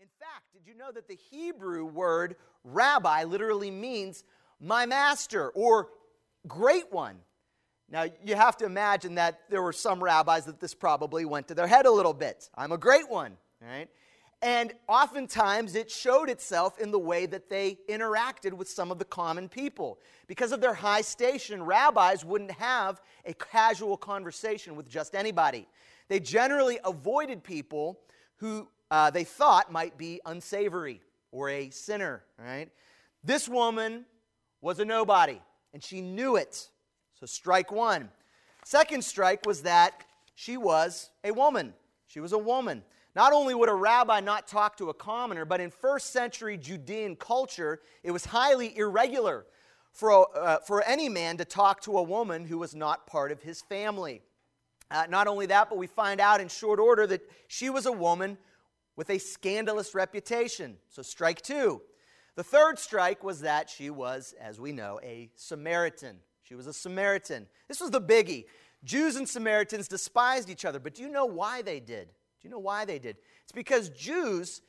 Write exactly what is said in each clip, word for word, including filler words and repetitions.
In fact, did you know that the Hebrew word rabbi literally means my master or great one? Now, you have to imagine that there were some rabbis that this probably went to their head a little bit. I'm a great one, right? And oftentimes it showed itself in the way that they interacted with some of the common people. Because of their high station, rabbis wouldn't have a casual conversation with just anybody. They generally avoided people who uh, they thought might be unsavory or a sinner, right? This woman was a nobody, and she knew it. So strike one. Second strike was that she was a woman. She was a woman. Not only would a rabbi not talk to a commoner, but in first century Judean culture, it was highly irregular for, uh, for any man to talk to a woman who was not part of his family. Uh, not only that, but we find out in short order that she was a woman with a scandalous reputation. So strike two. The third strike was that she was, as we know, a Samaritan. She was a Samaritan. This was the biggie. Jews and Samaritans despised each other, but do you know why they did? Do you know why they did? It's because Jews,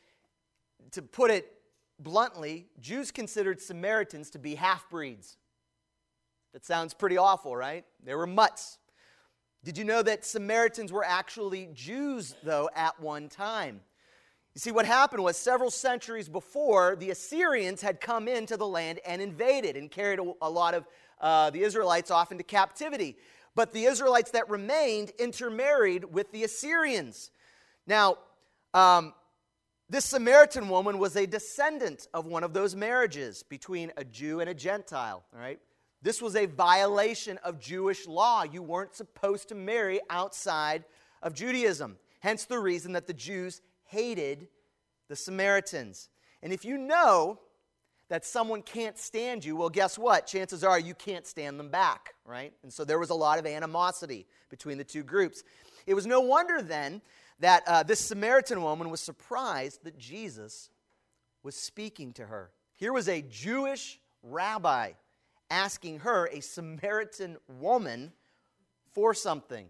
to put it bluntly, Jews considered Samaritans to be half-breeds. That sounds pretty awful, right? They were mutts. Did you know that Samaritans were actually Jews, though, at one time? You see, what happened was several centuries before, the Assyrians had come into the land and invaded and carried a, a lot of uh, the Israelites off into captivity. But the Israelites that remained intermarried with the Assyrians. Now, um, this Samaritan woman was a descendant of one of those marriages between a Jew and a Gentile, all right? This was a violation of Jewish law. You weren't supposed to marry outside of Judaism. Hence the reason that the Jews hated the Samaritans. And if you know that someone can't stand you, well, guess what? Chances are you can't stand them back, right? And so there was a lot of animosity between the two groups. It was no wonder then that uh, this Samaritan woman was surprised that Jesus was speaking to her. Here was a Jewish rabbi asking her, a Samaritan woman, for something.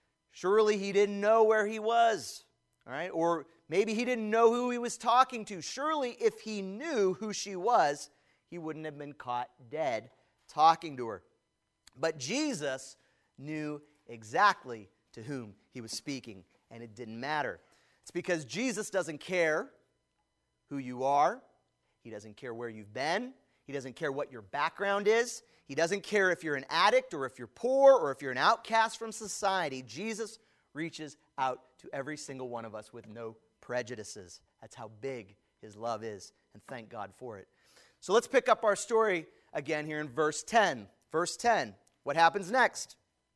Surely he didn't know where he was, all right? Or maybe he didn't know who he was talking to. Surely if he knew who she was, he wouldn't have been caught dead talking to her. But Jesus knew exactly to whom he was speaking, and it didn't matter. It's because Jesus doesn't care who you are. He doesn't care where you've been. He doesn't care what your background is. He doesn't care if you're an addict or if you're poor or if you're an outcast from society. Jesus reaches out to every single one of us with no prejudices. That's how big his love is, and thank God for it. So let's pick up our story again here in verse ten. Verse ten, what happens next?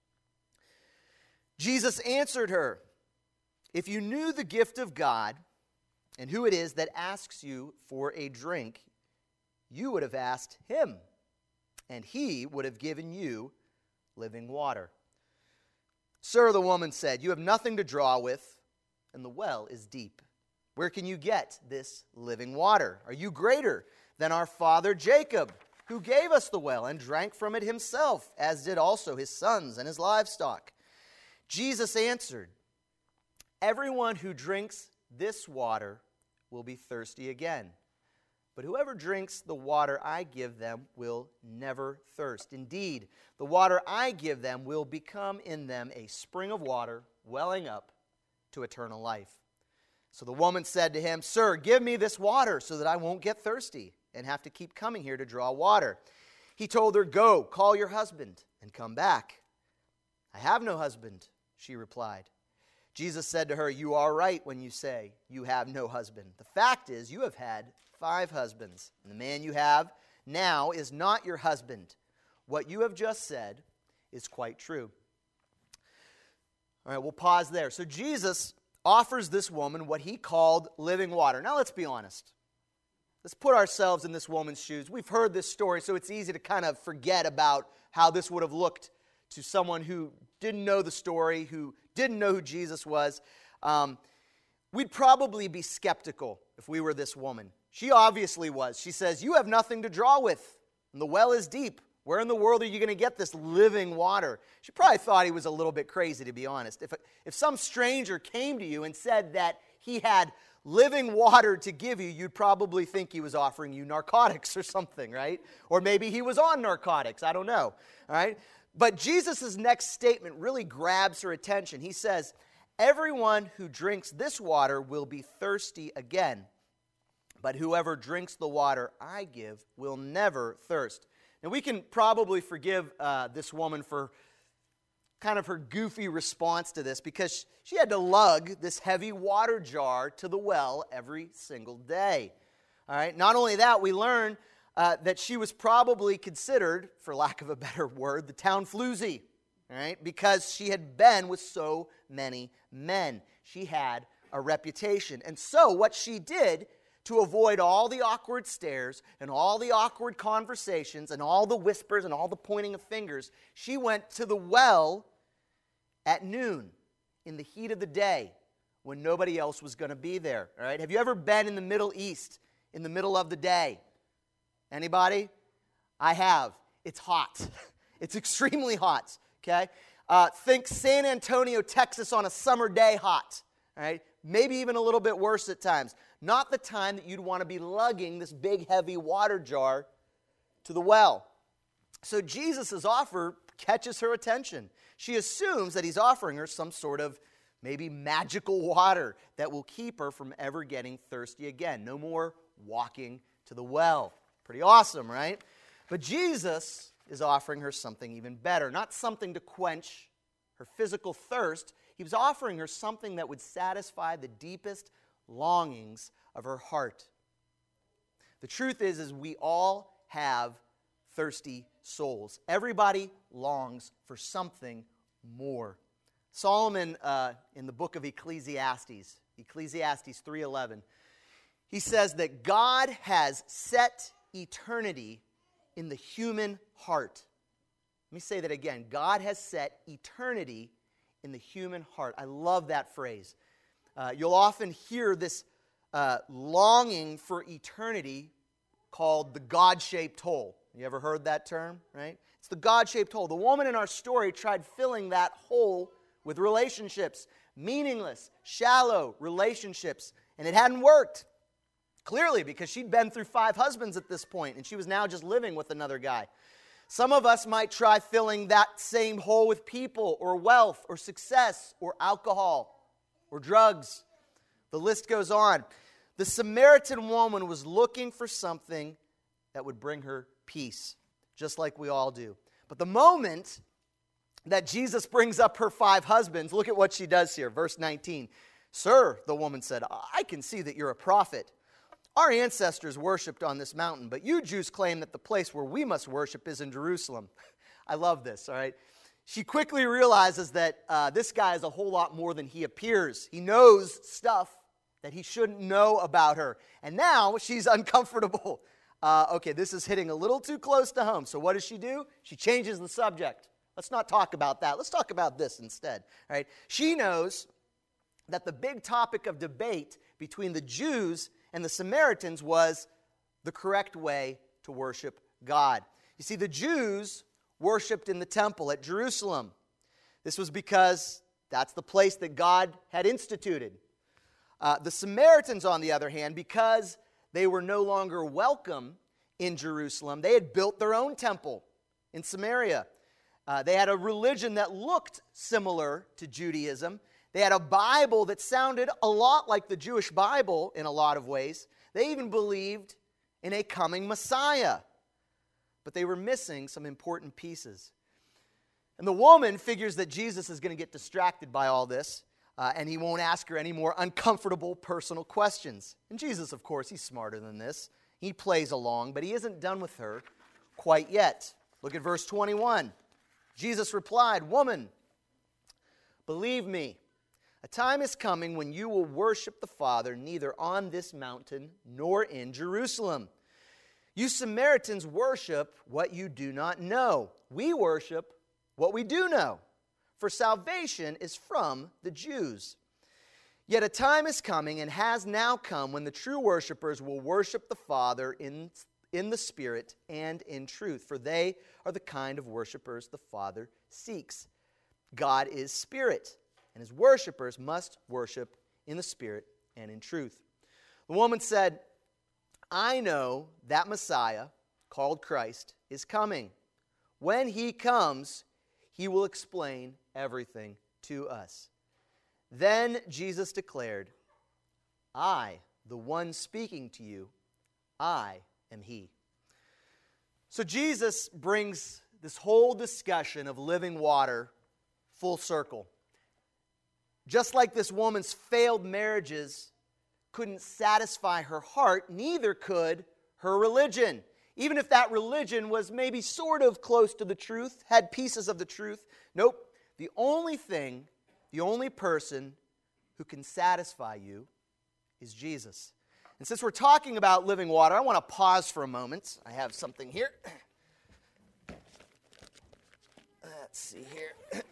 Jesus answered her, "If you knew the gift of God and who it is that asks you for a drink, you would have asked him, and he would have given you living water." "Sir," the woman said, "you have nothing to draw with, and the well is deep. Where can you get this living water? Are you greater than our father Jacob, who gave us the well and drank from it himself, as did also his sons and his livestock?" Jesus answered, "Everyone who drinks this water will be thirsty again. But whoever drinks the water I give them will never thirst. Indeed, the water I give them will become in them a spring of water welling up to eternal life." So the woman said to him, "Sir, give me this water so that I won't get thirsty and have to keep coming here to draw water." He told her, "Go, call your husband and come back." "I have no husband," she replied. Jesus said to her, "You are right when you say you have no husband. The fact is, you have had five husbands, and the man you have now is not your husband. What you have just said is quite true." All right, we'll pause there. So Jesus offers this woman what he called living water. Now let's be honest. Let's put ourselves in this woman's shoes. We've heard this story, so it's easy to kind of forget about how this would have looked to someone who didn't know the story, who didn't know who Jesus was. Um, we'd probably be skeptical if we were this woman. She obviously was. She says, "You have nothing to draw with, and the well is deep. Where in the world are you going to get this living water?" She probably thought he was a little bit crazy, to be honest. If, if some stranger came to you and said that he had living water to give you, you'd probably think he was offering you narcotics or something, right? Or maybe he was on narcotics. I don't know, all right? But Jesus' next statement really grabs her attention. He says, everyone who drinks this water will be thirsty again, but whoever drinks the water I give will never thirst. Now, we can probably forgive uh, this woman for kind of her goofy response to this because she had to lug this heavy water jar to the well every single day. All right. Not only that, we learn uh, that she was probably considered, for lack of a better word, the town floozy. All right, because she had been with so many men. She had a reputation. And so what she did to avoid all the awkward stares and all the awkward conversations and all the whispers and all the pointing of fingers, she went to the well at noon, in the heat of the day, when nobody else was going to be there. All right? Have you ever been in the Middle East in the middle of the day? Anybody? I have. It's hot. It's extremely hot. Okay? Uh, think San Antonio, Texas on a summer day hot. All right? Maybe even a little bit worse at times. Not the time that you'd want to be lugging this big, heavy water jar to the well. So Jesus' offer catches her attention. She assumes that he's offering her some sort of maybe magical water that will keep her from ever getting thirsty again. No more walking to the well. Pretty awesome, right? But Jesus is offering her something even better. Not something to quench her physical thirst. He was offering her something that would satisfy the deepest longings of her heart. The truth is, is we all have thirsty souls. Everybody longs for something more. Solomon, uh, in the book of Ecclesiastes, Ecclesiastes three eleven, he says that God has set eternity in the human heart. Let me say that again. God has set eternity in the human heart. I love that phrase. Uh, you'll often hear this uh, longing for eternity called the God-shaped hole. You ever heard that term, right? It's the God-shaped hole. The woman in our story tried filling that hole with relationships, meaningless, shallow relationships, and it hadn't worked. Clearly, because she'd been through five husbands at this point, and she was now just living with another guy. Some of us might try filling that same hole with people or wealth or success or alcohol or drugs. The list goes on. The Samaritan woman was looking for something that would bring her peace, just like we all do. But the moment that Jesus brings up her five husbands, look at what she does here. Verse nineteen. Sir, the woman said, I can see that you're a prophet. Our ancestors worshipped on this mountain, but you Jews claim that the place where we must worship is in Jerusalem. I love this, all right? She quickly realizes that uh, this guy is a whole lot more than he appears. He knows stuff that he shouldn't know about her. And now she's uncomfortable. Uh, okay, this is hitting a little too close to home. So what does she do? She changes the subject. Let's not talk about that. Let's talk about this instead. All right? She knows that the big topic of debate between the Jews and the Samaritans was the correct way to worship God. You see, the Jews worshipped in the temple at Jerusalem. This was because that's the place that God had instituted. Uh, the Samaritans, on the other hand, because they were no longer welcome in Jerusalem, they had built their own temple in Samaria. Uh, they had a religion that looked similar to Judaism. They had a Bible that sounded a lot like the Jewish Bible in a lot of ways. They even believed in a coming Messiah. But they were missing some important pieces. And the woman figures that Jesus is going to get distracted by all this, uh, and he won't ask her any more uncomfortable personal questions. And Jesus, of course, he's smarter than this. He plays along, but he isn't done with her quite yet. Look at verse twenty-one. Jesus replied, Woman, believe me, a time is coming when you will worship the Father neither on this mountain nor in Jerusalem. You Samaritans worship what you do not know. We worship what we do know, for salvation is from the Jews. Yet a time is coming and has now come when the true worshipers will worship the Father in, in the Spirit and in truth, for they are the kind of worshipers the Father seeks. God is Spirit, and his worshipers must worship in the Spirit and in truth. The woman said, I know that Messiah, called Christ, is coming. When he comes, he will explain everything to us. Then Jesus declared, I, the one speaking to you, I am he. So Jesus brings this whole discussion of living water full circle. Just like this woman's failed marriages couldn't satisfy her heart, neither could her religion. Even if that religion was maybe sort of close to the truth, had pieces of the truth. Nope. The only thing, the only person who can satisfy you is Jesus. And since we're talking about living water, I want to pause for a moment. I have something here. Let's see here.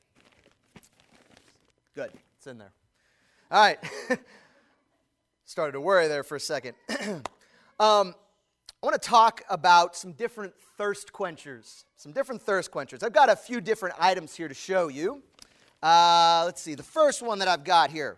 Good. It's in there. All right. Started to worry there for a second. um, I want to talk about some different thirst quenchers. Some different thirst quenchers. I've got a few different items here to show you. Uh, let's see. The first one that I've got here.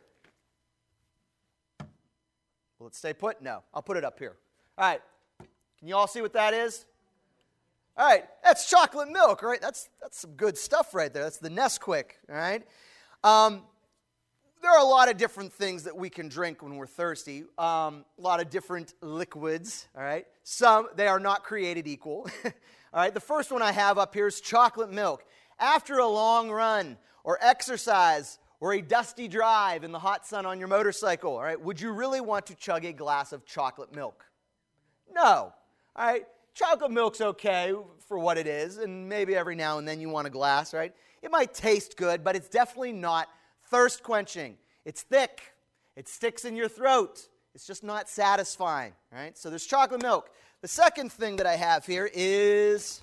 Will it stay put? No. I'll put it up here. All right. Can you all see what that is? All right. That's chocolate milk, right? That's that's some good stuff right there. That's the Nesquik, all right? Um, there are a lot of different things that we can drink when we're thirsty. Um, a lot of different liquids, all right? Some, they are not created equal. All right, the first one I have up here is chocolate milk. After a long run or exercise or a dusty drive in the hot sun on your motorcycle, all right, would you really want to chug a glass of chocolate milk? No, all right? Chocolate milk's okay for what it is, and maybe every now and then you want a glass, right? It might taste good, but it's definitely not thirst quenching. It's thick. It sticks in your throat. It's just not satisfying, right? So there's chocolate milk. The second thing that I have here is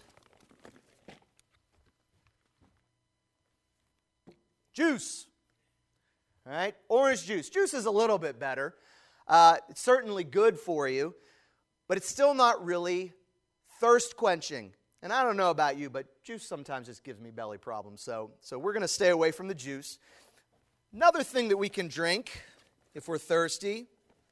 juice, all right? Orange juice. Juice is a little bit better. Uh, it's certainly good for you, but it's still not really thirst quenching. And I don't know about you, but juice sometimes just gives me belly problems. So, so we're going to stay away from the juice. Another thing that we can drink if we're thirsty,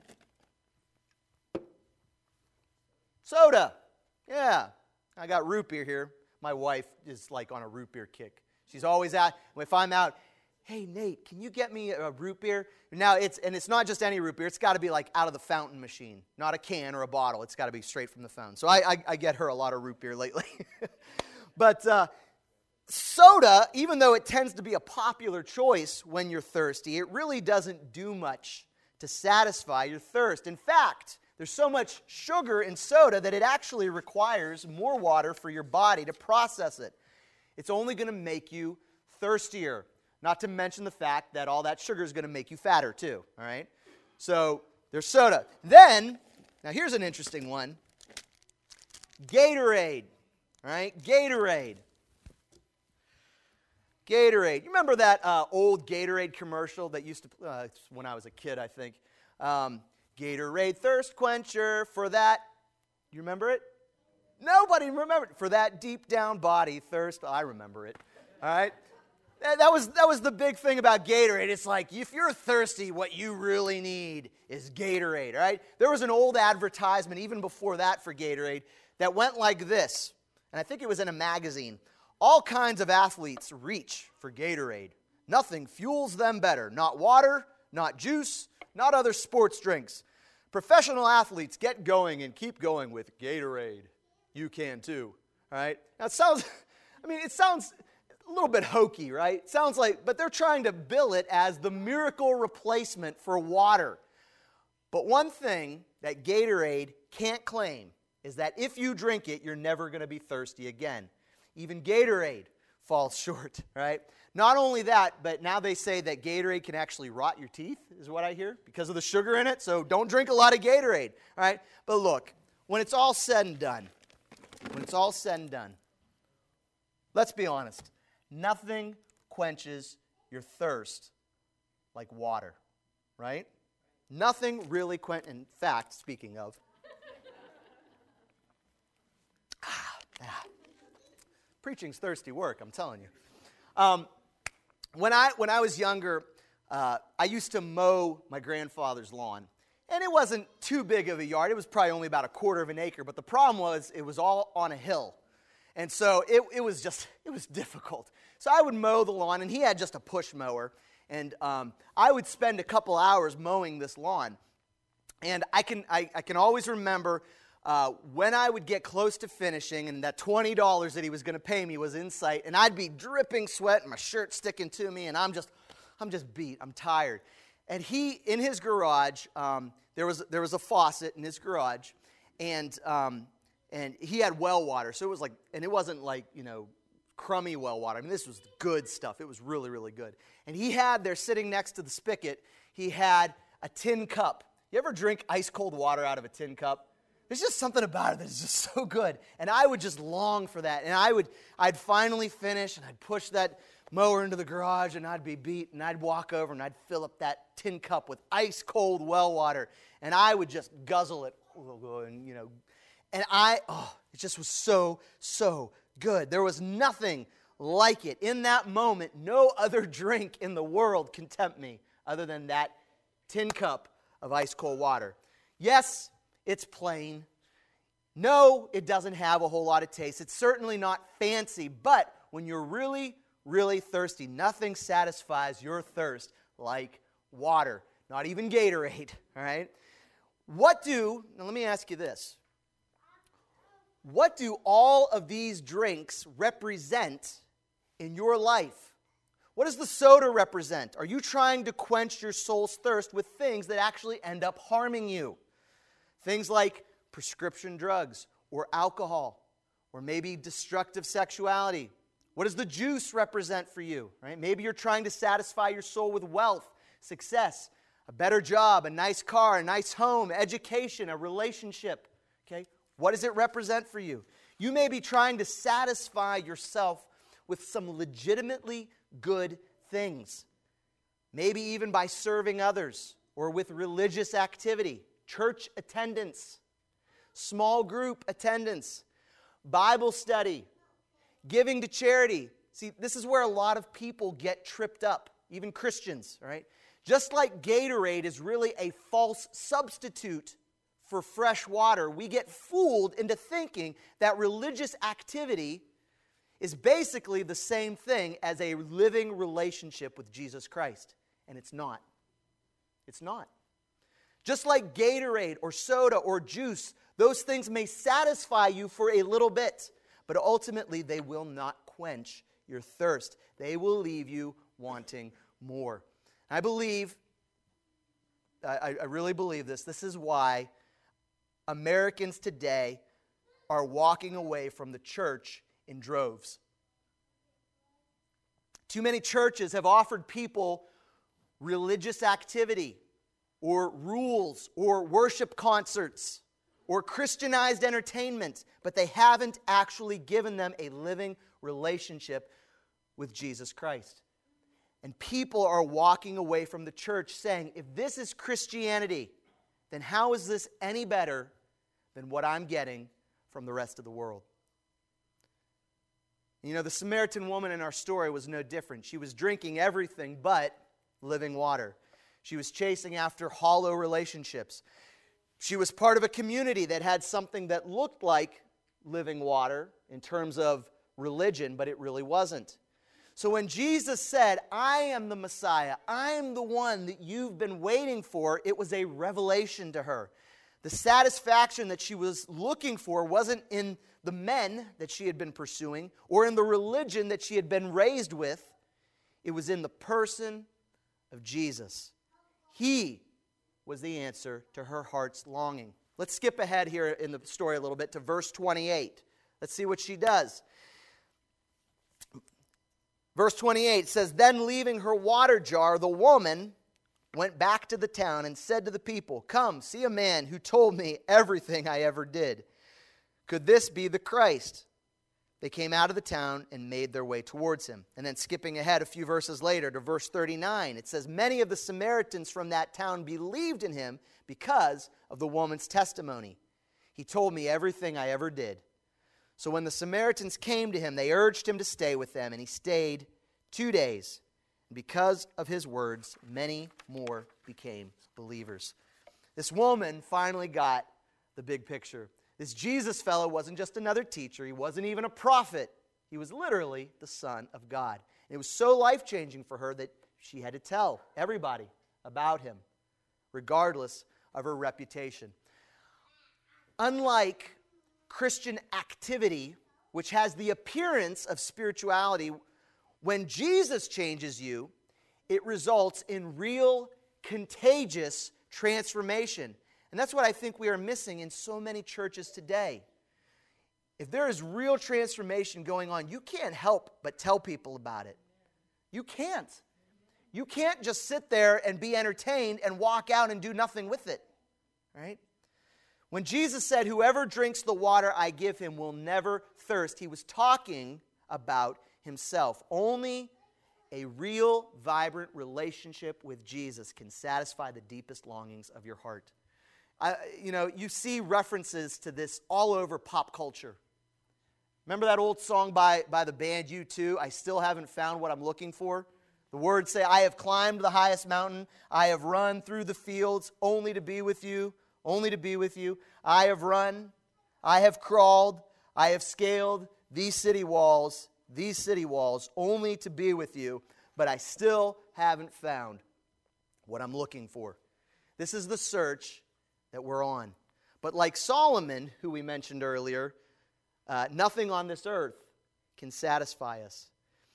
soda. Yeah, I got root beer here. My wife is like on a root beer kick. She's always out. If I'm out, hey, Nate, can you get me a root beer? Now, it's and it's not just any root beer. It's got to be like out of the fountain machine, not a can or a bottle. It's got to be straight from the fountain. So I, I, I get her a lot of root beer lately. But uh, soda, even though it tends to be a popular choice when you're thirsty, it really doesn't do much to satisfy your thirst. In fact, there's so much sugar in soda that it actually requires more water for your body to process it. It's only going to make you thirstier. Not to mention the fact that all that sugar is going to make you fatter too, all right? So there's soda. Then, now here's an interesting one. Gatorade, all right? Gatorade. Gatorade. You remember that uh, old Gatorade commercial that used to, uh, when I was a kid, I think. Um, Gatorade thirst quencher for that. You remember it? Nobody remembered. For that deep down body thirst. I remember it, all right? That was, that was the big thing about Gatorade. It's like, if you're thirsty, what you really need is Gatorade, all right? There was an old advertisement, even before that, for Gatorade, that went like this. And I think it was in a magazine. All kinds of athletes reach for Gatorade. Nothing fuels them better. Not water, not juice, not other sports drinks. Professional athletes get going and keep going with Gatorade. You can too, all right? Now, it sounds, I mean, it sounds a little bit hokey, right? It sounds like, but they're trying to bill it as the miracle replacement for water. But one thing that Gatorade can't claim is that if you drink it, you're never going to be thirsty again. Even Gatorade falls short, right? Not only that, but now they say that Gatorade can actually rot your teeth, is what I hear, because of the sugar in it. So don't drink a lot of Gatorade, all right? But look, when it's all said and done, when it's all said and done, let's be honest. Nothing quenches your thirst like water, right? Nothing really quenches. In fact, speaking of, ah, ah, preaching's thirsty work, I'm telling you. Um, when I when I was younger, uh, I used to mow my grandfather's lawn, And it wasn't too big of a yard. It was probably only about a quarter of an acre. But the problem was it was all on a hill. And so it, it was just, it was difficult. So I would mow the lawn, and he had just a push mower. And um, I would spend a couple hours mowing this lawn. And I can, I, I can always remember uh, when I would get close to finishing, and that twenty dollars that he was going to pay me was in sight, and I'd be dripping sweat and my shirt sticking to me, and I'm just, I'm just beat. I'm tired. And he, in his garage, um, there was there was a faucet in his garage, and um, and he had well water. So it was like, and it wasn't like, you know, crummy well water. I mean, this was good stuff. It was really, really good. And he had there sitting next to the spigot, he had a tin cup. You ever drink ice cold water out of a tin cup? There's just something about it that's just so good. And I would just long for that. And I would, I'd finally finish, and I'd push that mower into the garage, and I'd be beat, and I'd walk over, and I'd fill up that tin cup with ice cold well water, and I would just guzzle it, and you know, and I, oh, it just was so, so good. There was nothing like it. In that moment, no other drink in the world can tempt me other than that tin cup of ice cold water. Yes, it's plain. No, it doesn't have a whole lot of taste. It's certainly not fancy, but when you're really, really thirsty, nothing satisfies your thirst like water. Not even Gatorade, all right? What do, now let me ask you this. What do all of these drinks represent in your life? What does the soda represent? Are you trying to quench your soul's thirst with things that actually end up harming you? Things like prescription drugs or alcohol or maybe destructive sexuality. What does the juice represent for you? Right? Maybe you're trying to satisfy your soul with wealth, success, a better job, a nice car, a nice home, education, a relationship. Okay? What does it represent for you? You may be trying to satisfy yourself with some legitimately good things. Maybe even by serving others or with religious activity, church attendance, small group attendance, Bible study, giving to charity. See, this is where a lot of people get tripped up, even Christians, right? Just like Gatorade is really a false substitute for fresh water, we get fooled into thinking that religious activity is basically the same thing as a living relationship with Jesus Christ. And it's not. It's not. Just like Gatorade or soda or juice, those things may satisfy you for a little bit, but ultimately they will not quench your thirst. They will leave you wanting more. I believe, I, I really believe this, this is why Americans today are walking away from the church in droves. Too many churches have offered people religious activity or rules or worship concerts or Christianized entertainment, but they haven't actually given them a living relationship with Jesus Christ. And people are walking away from the church saying, if this is Christianity, then how is this any better than what I'm getting from the rest of the world? You know, the Samaritan woman in our story was no different. She was drinking everything but living water. She was chasing after hollow relationships. She was part of a community that had something that looked like living water in terms of religion, but it really wasn't. So when Jesus said, I am the Messiah, I am the one that you've been waiting for, it was a revelation to her. The satisfaction that she was looking for wasn't in the men that she had been pursuing or in the religion that she had been raised with. It was in the person of Jesus. He was the answer to her heart's longing. Let's skip ahead here in the story a little bit to verse twenty-eight. Let's see what she does. Verse twenty-eight says, Then leaving her water jar, the woman went back to the town and said to the people, Come, see a man who told me everything I ever did. Could this be the Christ? They came out of the town and made their way towards him. And then skipping ahead a few verses later to verse thirty-nine, it says, Many of the Samaritans from that town believed in him because of the woman's testimony. He told me everything I ever did. So when the Samaritans came to him, they urged him to stay with them, and he stayed two days. And because of his words, many more became believers. This woman finally got the big picture. This Jesus fellow wasn't just another teacher. He wasn't even a prophet. He was literally the Son of God. And it was so life-changing for her that she had to tell everybody about him, regardless of her reputation. Unlike Christian activity, which has the appearance of spirituality, when Jesus changes you, it results in real, contagious transformation. And that's what I think we are missing in so many churches today. If there is real transformation going on, you can't help but tell people about it. You can't. You can't just sit there and be entertained and walk out and do nothing with it. Right? When Jesus said, "Whoever drinks the water I give him will never thirst," he was talking about himself. Only a real, vibrant relationship with Jesus can satisfy the deepest longings of your heart. I, you know, you see references to this all over pop culture. Remember that old song by, by the band U two, "I Still Haven't Found What I'm Looking For"? The words say, "I have climbed the highest mountain. I have run through the fields only to be with you, only to be with you. I have run, I have crawled, I have scaled these city walls, these city walls, only to be with you, but I still haven't found what I'm looking for." This is the search that we're on. But like Solomon, who we mentioned earlier, uh, nothing on this earth can satisfy us.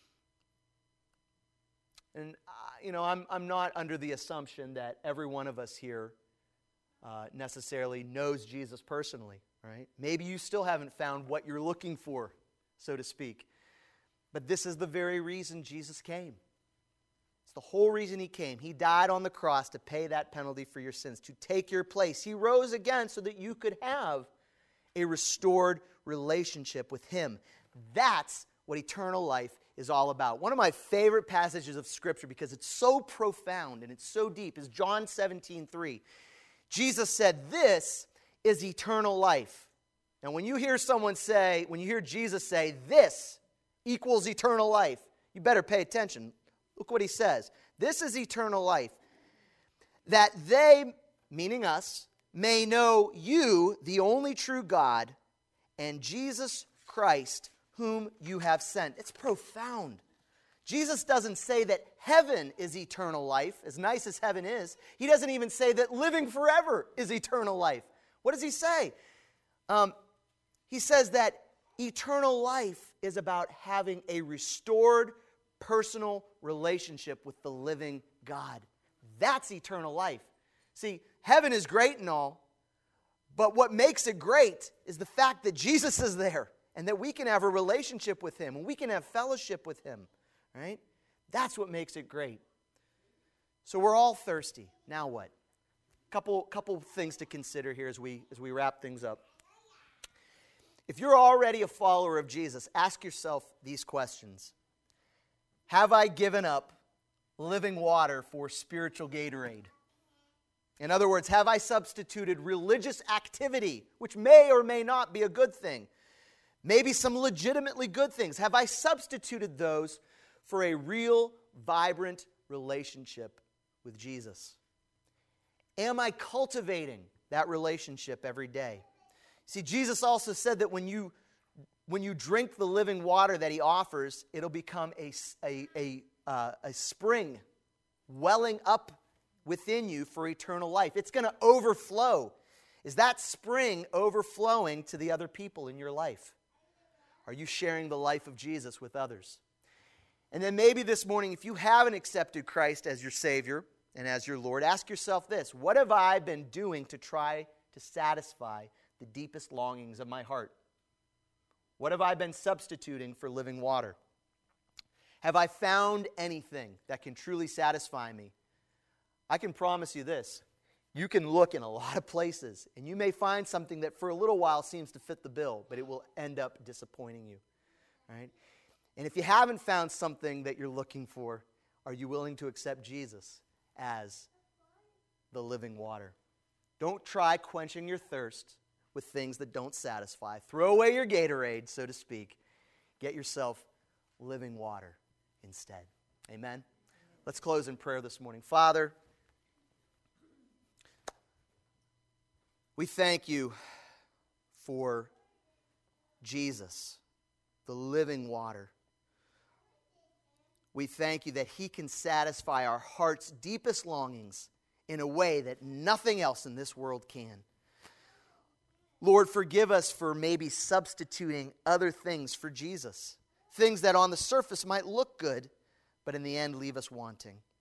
And, uh, you know, I'm, I'm not under the assumption that every one of us here uh, necessarily knows Jesus personally, right? Maybe you still haven't found what you're looking for, so to speak. But this is the very reason Jesus came. It's the whole reason he came. He died on the cross to pay that penalty for your sins, to take your place. He rose again so that you could have a restored relationship with him. That's what eternal life is all about. One of my favorite passages of Scripture, because it's so profound and it's so deep, is John seventeen three. Jesus said, "This is eternal life." Now, when you hear someone say, when you hear Jesus say, "This equals eternal life," you better pay attention. Look what he says. "This is eternal life, that they," meaning us, "may know you, the only true God, and Jesus Christ, whom you have sent." It's profound. Jesus doesn't say that heaven is eternal life, as nice as heaven is. He doesn't even say that living forever is eternal life. What does he say? Um, he says that eternal life is about having a restored personal relationship with the living God. That's eternal life. See, heaven is great and all, but what makes it great is the fact that Jesus is there and that we can have a relationship with him and we can have fellowship with him, right? That's what makes it great. So we're all thirsty. Now what? Couple couple things to consider here as we as we wrap things up. If you're already a follower of Jesus, ask yourself these questions. Have I given up living water for spiritual Gatorade? In other words, have I substituted religious activity, which may or may not be a good thing, maybe some legitimately good things, have I substituted those for a real, vibrant relationship with Jesus? Am I cultivating that relationship every day? See, Jesus also said that when you when you drink the living water that he offers, it'll become a, a, a, uh, a spring welling up within you for eternal life. It's going to overflow. Is that spring overflowing to the other people in your life? Are you sharing the life of Jesus with others? And then maybe this morning, if you haven't accepted Christ as your Savior and as your Lord, ask yourself this: what have I been doing to try to satisfy the deepest longings of my heart? What have I been substituting for living water? Have I found anything that can truly satisfy me? I can promise you this: you can look in a lot of places, and you may find something that for a little while seems to fit the bill, but it will end up disappointing you, right? And if you haven't found something that you're looking for, are you willing to accept Jesus as the living water? Don't try quenching your thirst with things that don't satisfy. Throw away your Gatorade, so to speak. Get yourself living water instead. Amen? Let's close in prayer this morning. Father, We thank you for Jesus, the living water. We thank you that he can satisfy our heart's deepest longings in a way that nothing else in this world can. Lord, forgive us for maybe substituting other things for Jesus. Things that on the surface might look good, but in the end leave us wanting.